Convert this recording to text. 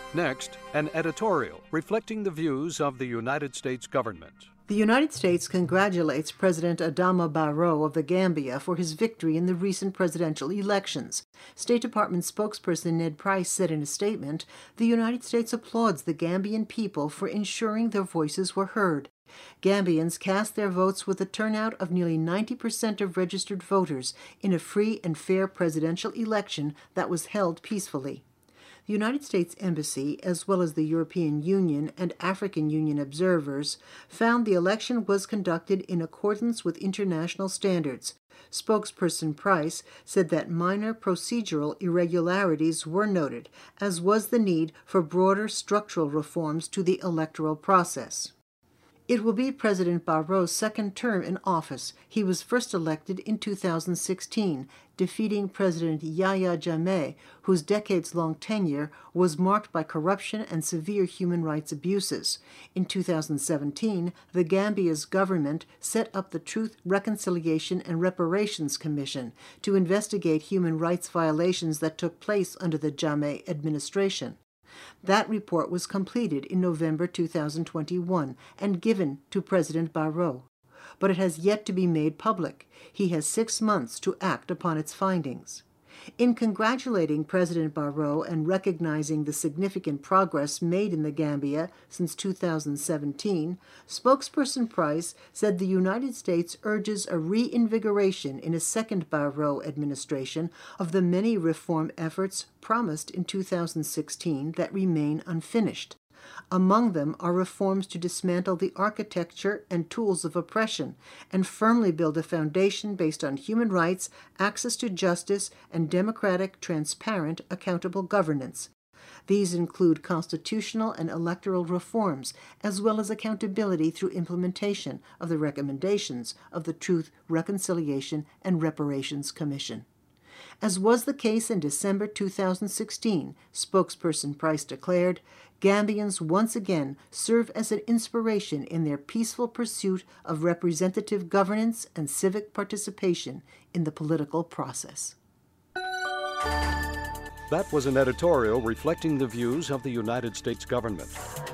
Next, an editorial reflecting the views of the United States government. The United States congratulates President Adama Barrow of the Gambia for his victory in the recent presidential elections. State Department spokesperson Ned Price said in a statement, "The United States applauds the Gambian people for ensuring their voices were heard. Gambians cast their votes with a turnout of nearly 90% of registered voters in a free and fair presidential election that was held peacefully." The United States Embassy, as well as the European Union and African Union observers, found the election was conducted in accordance with international standards. Spokesperson Price said that minor procedural irregularities were noted, as was the need for broader structural reforms to the electoral process. It will be President Barrow's second term in office. He was first elected in 2016, defeating President Yahya Jammeh, whose decades-long tenure was marked by corruption and severe human rights abuses. In 2017, the Gambia's government set up the Truth, Reconciliation, and Reparations Commission to investigate human rights violations that took place under the Jammeh administration. That report was completed in November 2021 and given to President Barrow, but it has yet to be made public. He has 6 months to act upon its findings. In congratulating President Barrow and recognizing the significant progress made in the Gambia since 2017, spokesperson Price said the United States urges a reinvigoration in a second Barrow administration of the many reform efforts promised in 2016 that remain unfinished. Among them are reforms to dismantle the architecture and tools of oppression and firmly build a foundation based on human rights, access to justice, and democratic, transparent, accountable governance. These include constitutional and electoral reforms, as well as accountability through implementation of the recommendations of the Truth, Reconciliation, and Reparations Commission. As was the case in December 2016, spokesperson Price declared, Gambians once again serve as an inspiration in their peaceful pursuit of representative governance and civic participation in the political process. That was an editorial reflecting the views of the United States government.